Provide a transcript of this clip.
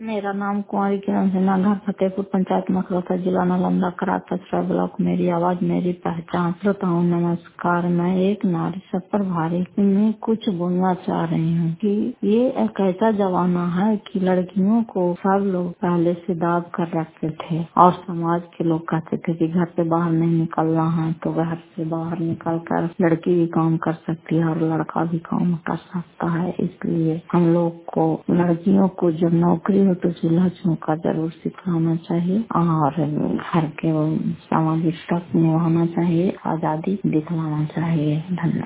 मेरा नाम कुंवारी किरण सिन्हा, घर फतेहपुर, पंचायत मखरौता, जिला नालंदा, करार पचरा ब्लॉक। मेरी आवाज मेरी पहचान। श्रोताओं नमस्कार। मैं एक नारी सब पर भारी में कुछ बोलना चाह रही हूँ कि ये एक ऐसा जमाना है कि लड़कियों को सब लोग पहले से दाब कर रखते थे और समाज के लोग कहते थे कि घर से बाहर नहीं निकलना है, तो घर से बाहर निकल कर लड़की भी काम कर सकती है और लड़का भी काम कर सकता है। इसलिए हम लोग को लड़कियों को जब नौकरी हो तो चूल्हा चौका जरूर सिखाना चाहिए और घर के सामाजिक तक निभाना चाहिए, आजादी दिखलाना चाहिए। धन्यवाद।